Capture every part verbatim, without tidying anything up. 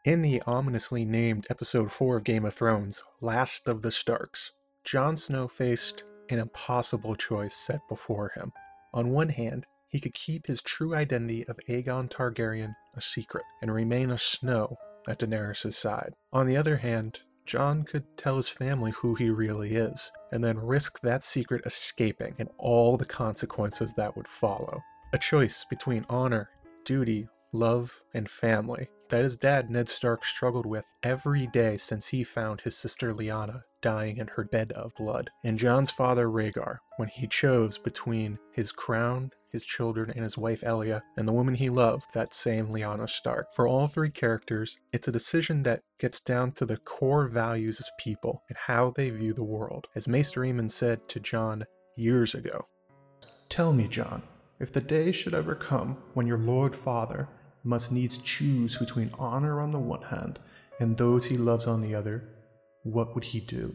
In the ominously named Episode four of Game of Thrones, Last of the Starks, Jon Snow faced an impossible choice set before him. On one hand, he could keep his true identity of Aegon Targaryen a secret and remain a Snow at Daenerys' side. On the other hand, Jon could tell his family who he really is, and then risk that secret escaping and all the consequences that would follow. A choice between honor, duty, love, and family that his dad Ned Stark struggled with every day since he found his sister Lyanna dying in her bed of blood, and Jon's father Rhaegar when he chose between his crown, his children, and his wife Elia, and the woman he loved, that same Lyanna Stark. For all three characters, it's a decision that gets down to the core values as people and how they view the world. As Maester Aemon said to Jon years ago, "Tell me, Jon, if the day should ever come when your Lord Father must needs choose between honor on the one hand and those he loves on the other, what would he do?"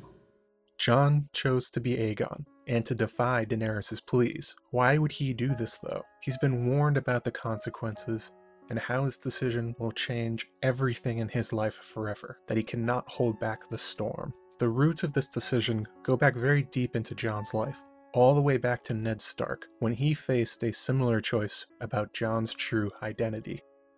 Jon chose to be Aegon and to defy Daenerys' pleas. Why would he do this though? He's been warned about the consequences and how his decision will change everything in his life forever, that he cannot hold back the storm. The roots of this decision go back very deep into Jon's life, all the way back to Ned Stark, when he faced a similar choice about Jon's true identity.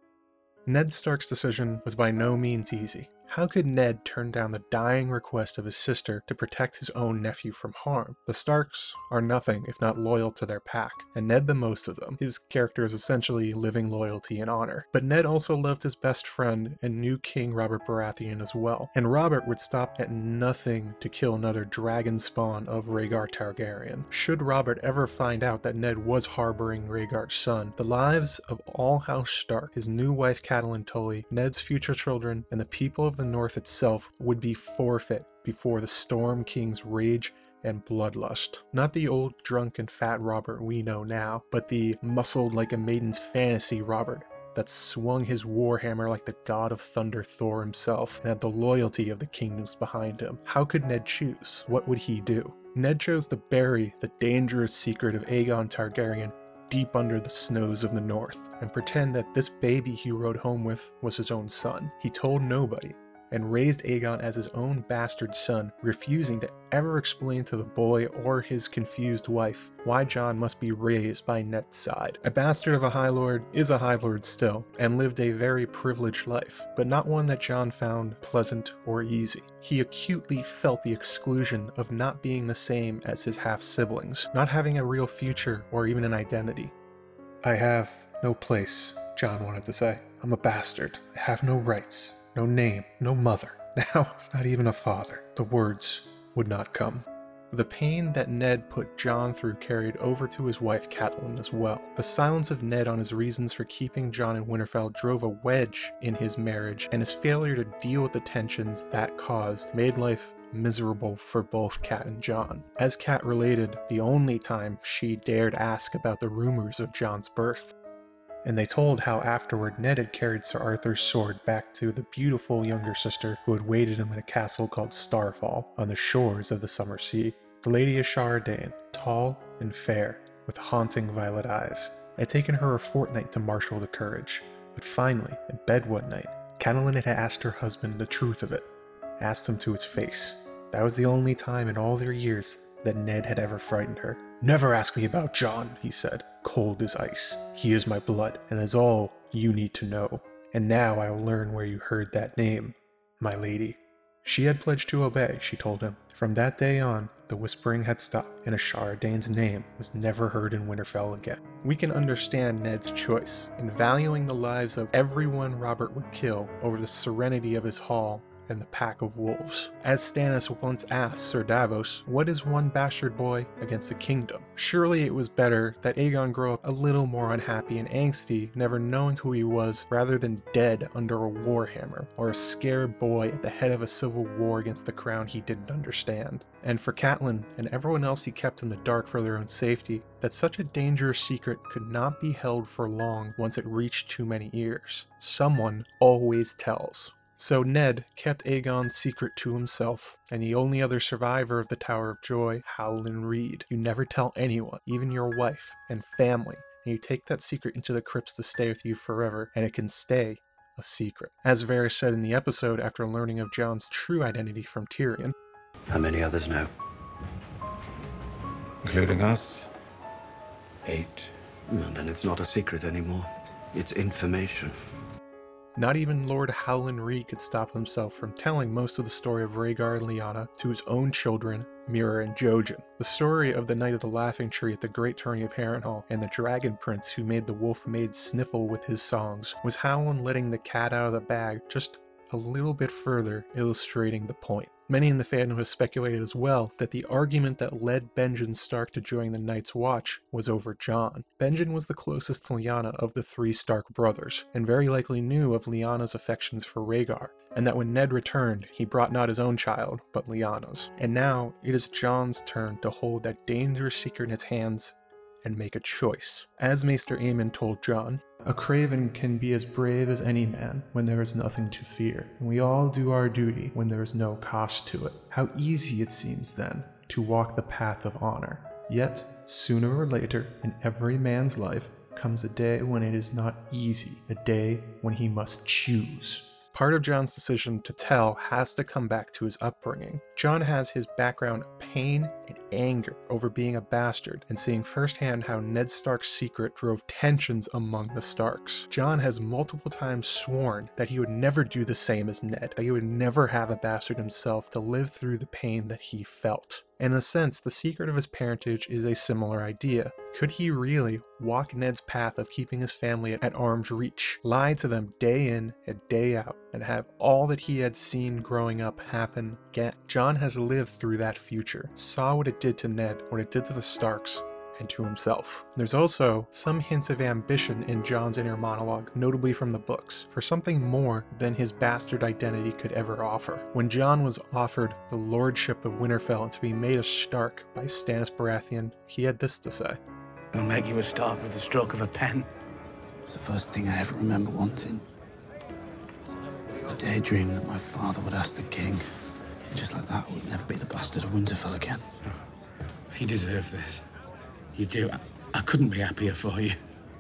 Ned Stark's decision was by no means easy. How could Ned turn down the dying request of his sister to protect his own nephew from harm? The Starks are nothing if not loyal to their pack, and Ned the most of them. His character is essentially living loyalty and honor. But Ned also loved his best friend and new King Robert Baratheon as well, and Robert would stop at nothing to kill another dragon spawn of Rhaegar Targaryen. Should Robert ever find out that Ned was harboring Rhaegar's son, the lives of all House Stark, his new wife Catelyn Tully, Ned's future children, and the people of the North itself would be forfeit before the Storm King's rage and bloodlust. Not the old drunk and fat Robert we know now, but the muscled like a maiden's fantasy Robert that swung his warhammer like the god of thunder Thor himself and had the loyalty of the kingdoms behind him. How could Ned choose? What would he do? Ned chose to bury the dangerous secret of Aegon Targaryen deep under the snows of the North and pretend that this baby he rode home with was his own son. He told nobody and raised Aegon as his own bastard son, refusing to ever explain to the boy or his confused wife why Jon must be raised by Ned's side. A bastard of a High Lord is a High Lord still, and lived a very privileged life, but not one that Jon found pleasant or easy. He acutely felt the exclusion of not being the same as his half-siblings, not having a real future or even an identity. "I have no place," Jon wanted to say. "I'm a bastard. I have no rights. No name, no mother, now not even a father." The words would not come. The pain that Ned put Jon through carried over to his wife Catelyn as well. The silence of Ned on his reasons for keeping Jon in Winterfell drove a wedge in his marriage, and his failure to deal with the tensions that caused made life miserable for both Cat and Jon. As Cat related, the only time she dared ask about the rumors of Jon's birth. And they told how afterward Ned had carried Sir Arthur's sword back to the beautiful younger sister who had waited him in a castle called Starfall on the shores of the Summer Sea. The Lady Ashara Dane, tall and fair, with haunting violet eyes. It had taken her a fortnight to marshal the courage, but finally, in bed one night, Catelyn had asked her husband the truth of it, asked him to his face. That was the only time in all their years that Ned had ever frightened her. "Never ask me about Jon," he said, cold as ice. "He is my blood, and is all you need to know. And now I will learn where you heard that name, my lady." She had pledged to obey, she told him. From that day on, the whispering had stopped, and Ashara Dane's name was never heard in Winterfell again. We can understand Ned's choice in valuing the lives of everyone Robert would kill over the serenity of his hall and the pack of wolves. As Stannis once asked Sir Davos, what is one bastard boy against a kingdom? Surely it was better that Aegon grow up a little more unhappy and angsty, never knowing who he was, rather than dead under a warhammer, or a scared boy at the head of a civil war against the crown he didn't understand. And for Catelyn and everyone else he kept in the dark for their own safety, that such a dangerous secret could not be held for long once it reached too many ears. Someone always tells. So Ned kept Aegon's secret to himself, and the only other survivor of the Tower of Joy, Howland Reed. You never tell anyone, even your wife and family, and you take that secret into the crypts to stay with you forever, and it can stay a secret. As Varys said in the episode after learning of Jon's true identity from Tyrion. How many others know? Including us? Eight. Well, then it's not a secret anymore. It's information. Not even Lord Howland Reed could stop himself from telling most of the story of Rhaegar and Lyanna to his own children, Meera and Jojen. The story of the Night of the Laughing Tree at the Great Tourney of Harrenhal and the Dragon Prince who made the Wolf Maid sniffle with his songs was Howland letting the cat out of the bag just a little bit further, illustrating the point. Many in the fandom have speculated as well that the argument that led Benjen Stark to join the Night's Watch was over Jon. Benjen was the closest to Lyanna of the three Stark brothers, and very likely knew of Lyanna's affections for Rhaegar, and that when Ned returned, he brought not his own child, but Lyanna's. And now, it is Jon's turn to hold that dangerous secret in his hands and make a choice. As Maester Aemon told Jon, "A craven can be as brave as any man when there is nothing to fear, and we all do our duty when there is no cost to it. How easy it seems then to walk the path of honor. Yet, sooner or later, in every man's life, comes a day when it is not easy, a day when he must choose." Part of Jon's decision to tell has to come back to his upbringing. Jon has his background of pain and anger over being a bastard and seeing firsthand how Ned Stark's secret drove tensions among the Starks. Jon has multiple times sworn that he would never do the same as Ned, that he would never have a bastard himself to live through the pain that he felt. In a sense, the secret of his parentage is a similar idea. Could he really walk Ned's path of keeping his family at arm's reach, lie to them day in and day out, and have all that he had seen growing up happen again? Jon has lived through that future, saw what it did to Ned, what it did to the Starks, and to himself. There's also some hints of ambition in Jon's inner monologue, notably from the books, for something more than his bastard identity could ever offer. When Jon was offered the lordship of Winterfell and to be made a Stark by Stannis Baratheon, he had this to say. "I'll make you a Stark with the stroke of a pen." It's the first thing I ever remember wanting. I daydreamed that my father would ask the king, and just like that, I would never be the bastard of Winterfell again. You deserve this. You do. I, I couldn't be happier for you.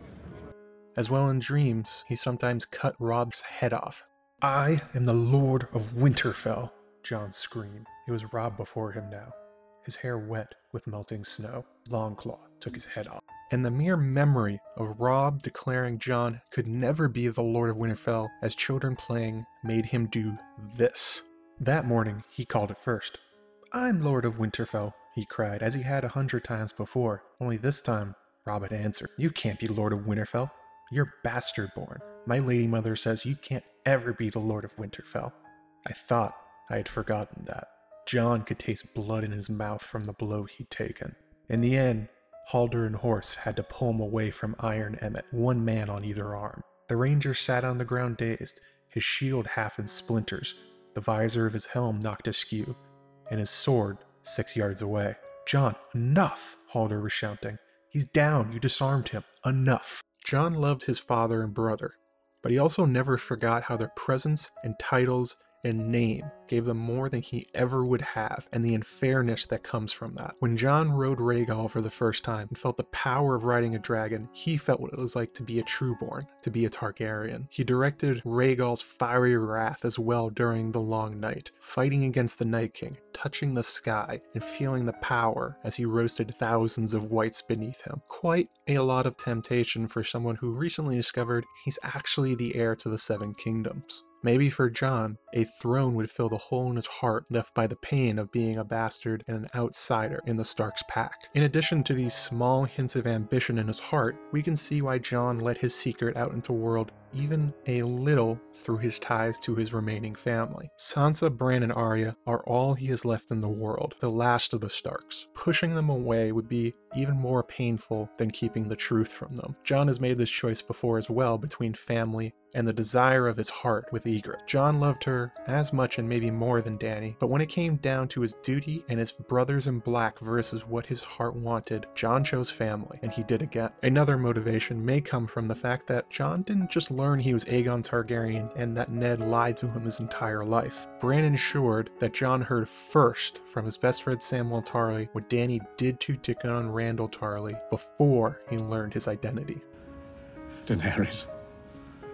As well in dreams, he sometimes cut Robb's head off. "I am the Lord of Winterfell," Jon screamed. It was Robb before him now, his hair wet with melting snow. Longclaw took his head off. And the mere memory of Robb declaring Jon could never be the Lord of Winterfell as children playing made him do this. That morning, he called it first. "I'm Lord of Winterfell," he cried, as he had a hundred times before. Only this time, Robb had answered, "You can't be Lord of Winterfell. You're bastard-born. My lady mother says you can't ever be the Lord of Winterfell." I thought I had forgotten that. Jon could taste blood in his mouth from the blow he'd taken. In the end, Halder and Horse had to pull him away from Iron Emmett, one man on either arm. The ranger sat on the ground dazed, his shield half in splinters, the visor of his helm knocked askew, and his sword six yards away. "Jon, enough!" Halder was shouting. "He's down, you disarmed him. Enough!" Jon loved his father and brother, but he also never forgot how their presence and titles and name gave them more than he ever would have, and the unfairness that comes from that. When Jon rode Rhaegal for the first time and felt the power of riding a dragon, he felt what it was like to be a Trueborn, to be a Targaryen. He directed Rhaegal's fiery wrath as well during the Long Night, fighting against the Night King, touching the sky, and feeling the power as he roasted thousands of whites beneath him. Quite a lot of temptation for someone who recently discovered he's actually the heir to the Seven Kingdoms. Maybe for Jon, a throne would fill the hole in his heart left by the pain of being a bastard and an outsider in the Stark's pack. In addition to these small hints of ambition in his heart, we can see why Jon let his secret out into the world even a little through his ties to his remaining family. Sansa, Bran, and Arya are all he has left in the world, the last of the Starks. Pushing them away would be even more painful than keeping the truth from them. Jon has made this choice before as well between family and the desire of his heart with Ygritte. Jon loved her as much and maybe more than Dany, but when it came down to his duty and his brothers in black versus what his heart wanted, Jon chose family, and he did again. Another motivation may come from the fact that Jon didn't just learn he was Aegon Targaryen and that Ned lied to him his entire life. Bran ensured that Jon heard first from his best friend Samwell Tarly what Dany did to Dickon Randall Tarly before he learned his identity. Daenerys,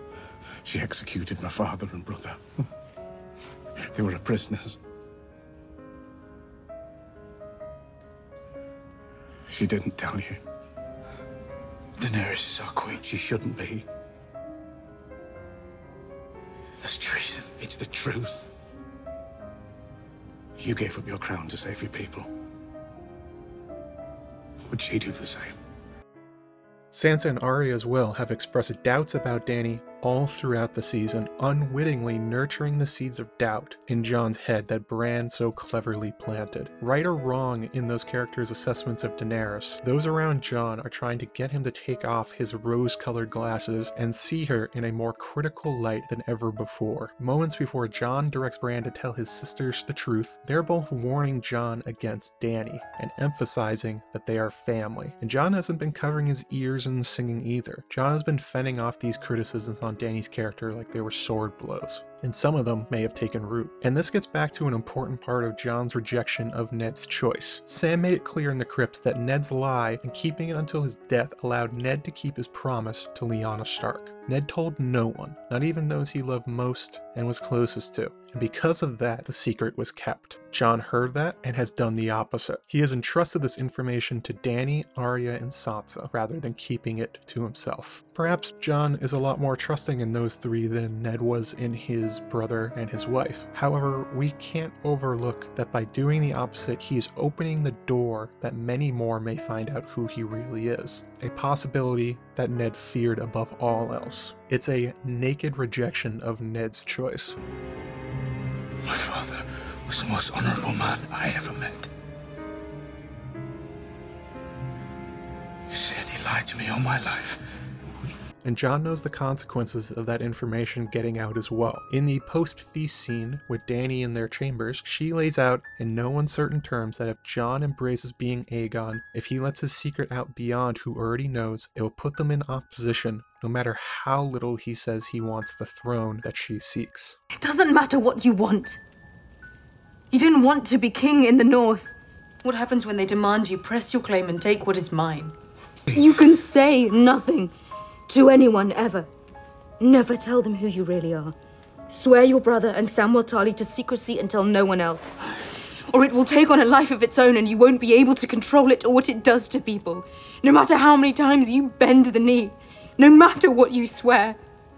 She executed my father and brother. They were prisoners. She didn't tell you. Daenerys is our queen. She shouldn't be. That's treason. It's the truth. You gave up your crown to save your people. Would she do the same? Sansa and Arya as well have expressed doubts about Dany all throughout the season, unwittingly nurturing the seeds of doubt in Jon's head that Bran so cleverly planted. Right or wrong in those characters' assessments of Daenerys, those around Jon are trying to get him to take off his rose-colored glasses and see her in a more critical light than ever before. Moments before Jon directs Bran to tell his sisters the truth, they're both warning Jon against Dany and emphasizing that they are family. And Jon hasn't been covering his ears and singing either. Jon has been fending off these criticisms on Dany's character like they were sword blows, and some of them may have taken root. And this gets back to an important part of Jon's rejection of Ned's choice. Sam made it clear in the crypts that Ned's lie and keeping it until his death allowed Ned to keep his promise to Lyanna Stark. Ned told no one, not even those he loved most and was closest to. And because of that, the secret was kept. Jon heard that and has done the opposite. He has entrusted this information to Dany, Arya, and Sansa, rather than keeping it to himself. Perhaps Jon is a lot more trusting in those three than Ned was in his brother and his wife. However, we can't overlook that by doing the opposite, he is opening the door that many more may find out who he really is. A possibility that Ned feared above all else. It's a naked rejection of Ned's choice. My father was the most honorable man I ever met. You said he lied to me all my life. And Jon knows the consequences of that information getting out as well. In the post-feast scene with Dany in their chambers, she lays out in no uncertain terms that if Jon embraces being Aegon, if he lets his secret out beyond who already knows, it will put them in opposition, no matter how little he says he wants the throne that she seeks. It doesn't matter what you want. You didn't want to be king in the north. What happens when they demand you press your claim and take what is mine? You can say nothing to anyone ever. Never tell them who you really are. Swear your brother and Samwell Tarly to secrecy and tell no one else. Or it will take on a life of its own and you won't be able to control it or what it does to people. No matter how many times you bend the knee. No matter what you swear.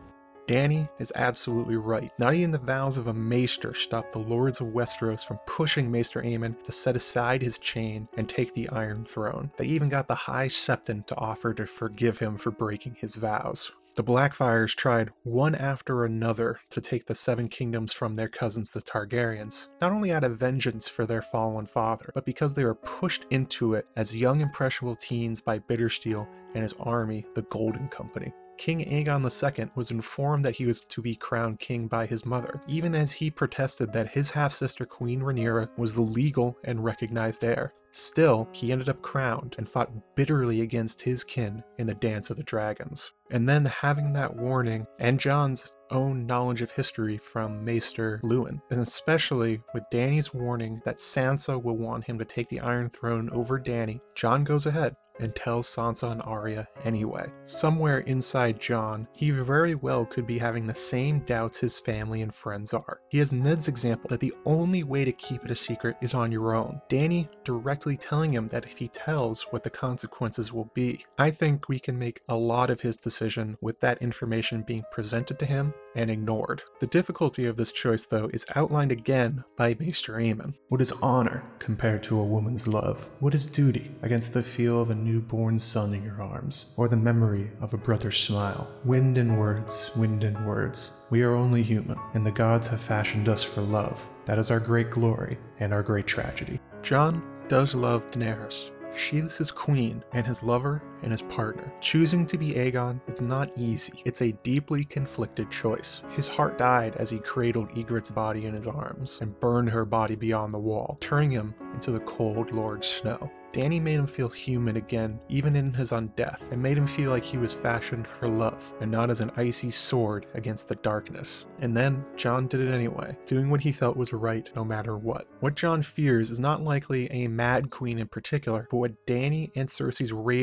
Dany is absolutely right. Not even the vows of a maester stopped the lords of Westeros from pushing Maester Aemon to set aside his chain and take the Iron Throne. They even got the High Septon to offer to forgive him for breaking his vows. The Blackfyres tried one after another to take the Seven Kingdoms from their cousins the Targaryens, not only out of vengeance for their fallen father, but because they were pushed into it as young impressionable teens by Bittersteel and his army, the Golden Company. King Aegon the Second was informed that he was to be crowned king by his mother, even as he protested that his half-sister Queen Rhaenyra was the legal and recognized heir. Still, he ended up crowned and fought bitterly against his kin in the Dance of the Dragons. And then having that warning and Jon's own knowledge of history from Maester Luwin, and especially with Dany's warning that Sansa will want him to take the Iron Throne over Dany, Jon goes ahead and tells Sansa and Arya anyway. Somewhere inside Jon, he very well could be having the same doubts his family and friends are. He has Ned's example that the only way to keep it a secret is on your own. Dany directly telling him that if he tells, what the consequences will be. I think we can make a lot of his decision with that information being presented to him and ignored. The difficulty of this choice, though, is outlined again by Maester Aemon. What is honor compared to a woman's love? What is duty against the feel of a newborn son in your arms, or the memory of a brother's smile? Wind and words, wind and words. We are only human, and the gods have fashioned us for love. That is our great glory and our great tragedy. Jon does love Daenerys. She is his queen and his lover and his partner. Choosing to be Aegon is not easy. It's a deeply conflicted choice. His heart died as he cradled Ygritte's body in his arms and burned her body beyond the wall, turning him into the cold Lord Snow. Dany made him feel human again, even in his undeath, and made him feel like he was fashioned for love, and not as an icy sword against the darkness. And then, Jon did it anyway, doing what he felt was right no matter what. What Jon fears is not likely a Mad Queen in particular, but what Dany and Cersei's rage at each other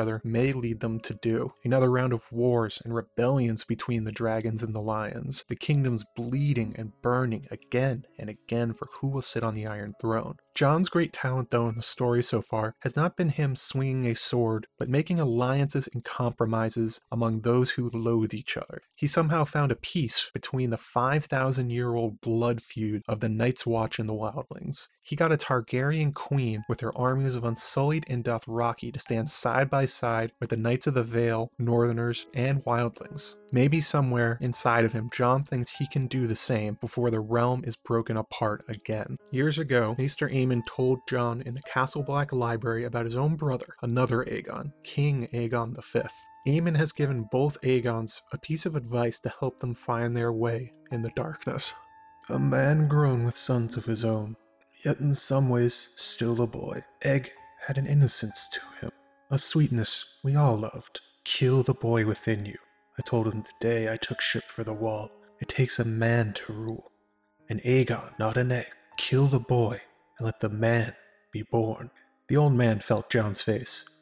other may lead them to do. Another round of wars and rebellions between the dragons and the lions, the kingdoms bleeding and burning again and again for who will sit on the Iron Throne. Jon's great talent, though, in the story so far has not been him swinging a sword, but making alliances and compromises among those who loathe each other. He somehow found a peace between the five thousand year old blood feud of the Night's Watch and the Wildlings. He got a Targaryen queen with her armies of Unsullied and Dothraki to stand side by side with the Knights of the Vale, Northerners, and Wildlings. Maybe somewhere inside of him, Jon thinks he can do the same before the realm is broken apart again. Years ago, Maester Aemon told Jon in the Castle Black library about his own brother, another Aegon, King Aegon the Fifth. Aemon has given both Aegons a piece of advice to help them find their way in the darkness. A man grown with sons of his own, yet in some ways still a boy. Egg had an innocence to him, a sweetness we all loved. Kill the boy within you. I told him the day I took ship for the Wall. It takes a man to rule. An Aegon, not an egg. Kill the boy, and let the man be born. The old man felt Jon's face.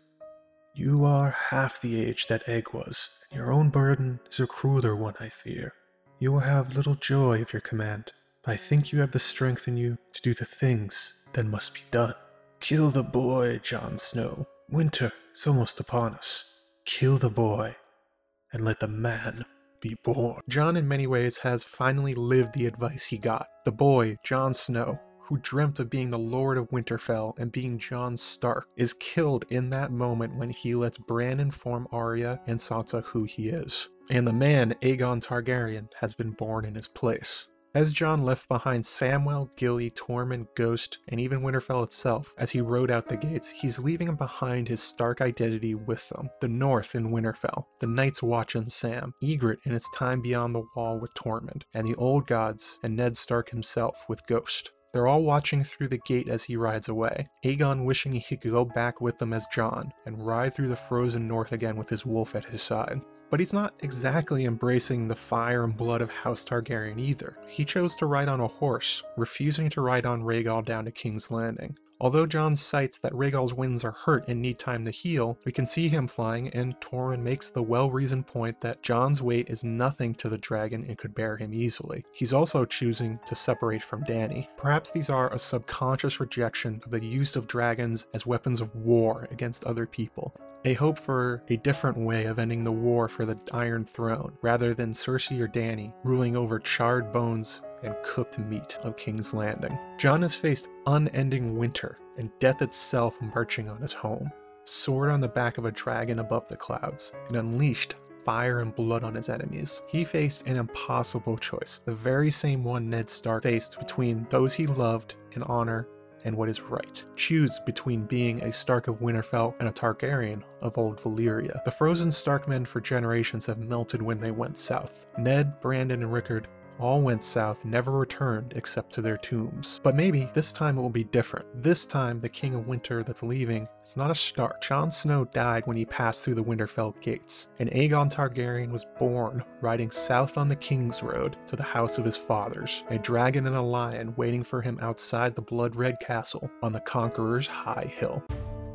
You are half the age that Egg was, and your own burden is a crueler one, I fear. You will have little joy of your command, but I think you have the strength in you to do the things that must be done. Kill the boy, Jon Snow. Winter is almost upon us. Kill the boy, and let the man be born. Jon in many ways has finally lived the advice he got. The boy, Jon Snow, who dreamt of being the Lord of Winterfell and being Jon Stark, is killed in that moment when he lets Bran inform Arya and Sansa who he is. And the man, Aegon Targaryen, has been born in his place. As Jon left behind Samwell, Gilly, Tormund, Ghost, and even Winterfell itself, as he rode out the gates, he's leaving behind his Stark identity with them. The North in Winterfell, the Night's Watch in Sam, Ygritte in its time beyond the Wall with Tormund, and the Old Gods and Ned Stark himself with Ghost. They're all watching through the gate as he rides away, Aegon wishing he could go back with them as Jon, and ride through the frozen north again with his wolf at his side. But he's not exactly embracing the fire and blood of House Targaryen either. He chose to ride on a horse, refusing to ride on Rhaegal down to King's Landing. Although Jon cites that Rhaegal's winds are hurt and need time to heal, we can see him flying, and Tormund makes the well-reasoned point that Jon's weight is nothing to the dragon and could bear him easily. He's also choosing to separate from Dany. Perhaps these are a subconscious rejection of the use of dragons as weapons of war against other people. A hope for a different way of ending the war for the Iron Throne, rather than Cersei or Dany ruling over charred bones and cooked meat of King's Landing. Jon has faced unending winter and death itself marching on his home, sword on the back of a dragon above the clouds, and unleashed fire and blood on his enemies. He faced an impossible choice, the very same one Ned Stark faced between those he loved and honor and what is right. Choose between being a Stark of Winterfell and a Targaryen of Old Valyria. The frozen Starkmen for generations have melted when they went south. Ned, Brandon, and Rickard all went south, never returned except to their tombs. But maybe this time it will be different. This time the King of Winter that's leaving is not a Stark. Jon Snow died when he passed through the Winterfell gates, and Aegon Targaryen was born riding south on the King's Road to the house of his fathers, a dragon and a lion waiting for him outside the blood-red castle on the Conqueror's High Hill.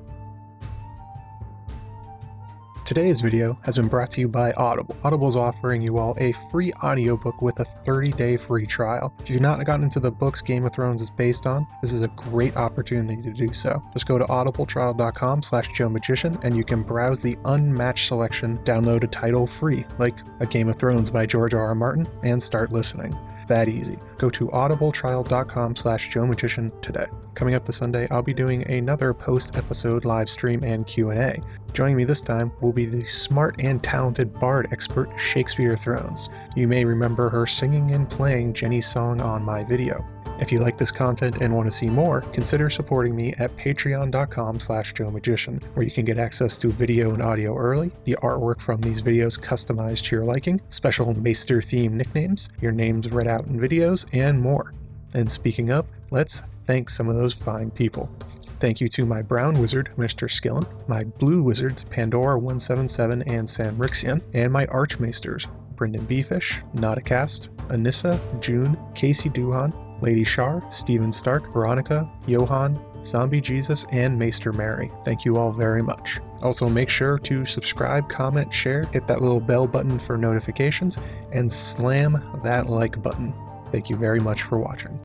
Today's video has been brought to you by Audible. Audible is offering you all a free audiobook with a thirty day free trial. If you've not gotten into the books Game of Thrones is based on, this is a great opportunity to do so. Just go to audibletrial.com slash Joe Magician and you can browse the unmatched selection, download a title free, like A Game of Thrones by George R R. Martin, and start listening. That easy. Go to audibletrial.com slash Joe Magician today. Coming up this Sunday, I'll be doing another post-episode live stream and Q and A. Joining me this time will be the smart and talented bard expert Shakespeare Thrones. You may remember her singing and playing Jenny's song on my video. If you like this content and want to see more, consider supporting me at patreon.com slash Joe Magician, where you can get access to video and audio early, the artwork from these videos customized to your liking, special Maester-themed nicknames, your names read out in videos, and more. And speaking of, let's thank some of those fine people. Thank you to my brown wizard, Mister Skillen, my blue wizards, Pandora one seven seven and Sam Rixian, and my archmaesters, Brendan Beefish, Nodacast, Anissa, June, Casey Duhan, Lady Shar, Stephen Stark, Veronica, Johan, Zombie Jesus, and Maester Mary. Thank you all very much. Also, make sure to subscribe, comment, share, hit that little bell button for notifications, and slam that like button. Thank you very much for watching.